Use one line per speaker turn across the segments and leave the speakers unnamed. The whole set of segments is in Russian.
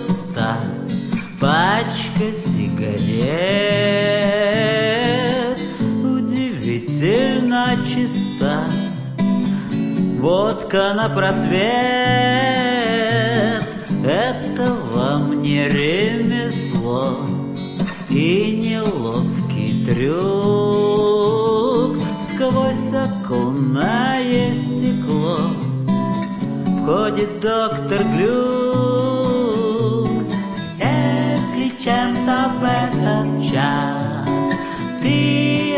пуста пачка сигарет, удивительно чиста водка на просвет. Это вам не ремесло и неловкий трюк. Сквозь оконное стекло входит доктор Глюк. Если чем-то в этот час ты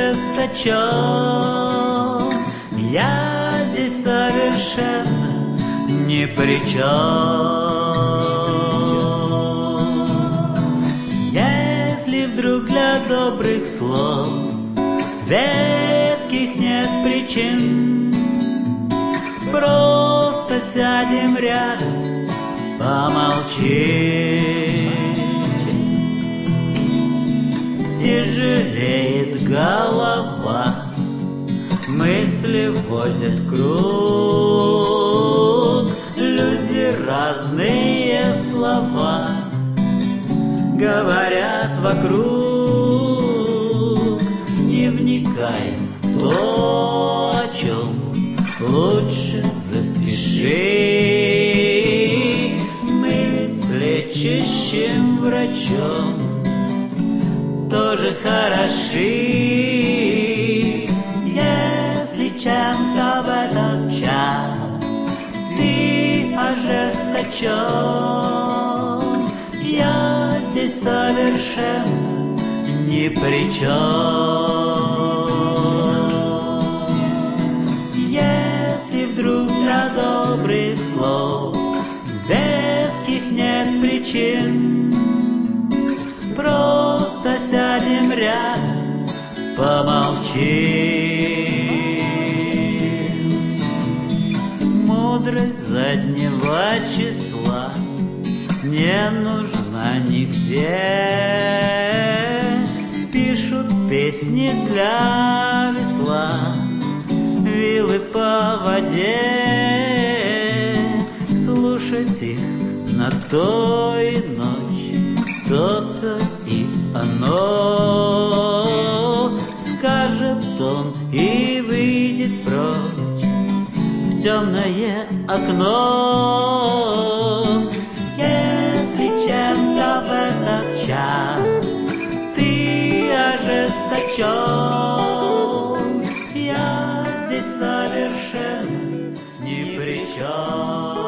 ожесточен, я здесь совершенно ни при чем. Если вдруг для добрых слов веских нет причин, просто сядем рядом, помолчим. Тяжелеет голова, мысли вводят круг, люди разные слова говорят вокруг. Не вникай, кто о чем, лучше запиши. Мы ведь с лечащим врачом тоже хороши. Если чем-то в этот час ты ожесточен, я здесь совершенно ни при чем. Если вдруг для добрых слов веских нет причин, просто сядем рядом, помолчим. Мудрость заднего числа не нужна нигде. Пишут песни для весла, вилы по воде. Слушать их на то и ночь, то-то и оно. Скажет он и выйдет прочь в темное окно. Если чем-то в этот час ты ожесточен, я здесь совершенно ни при чем.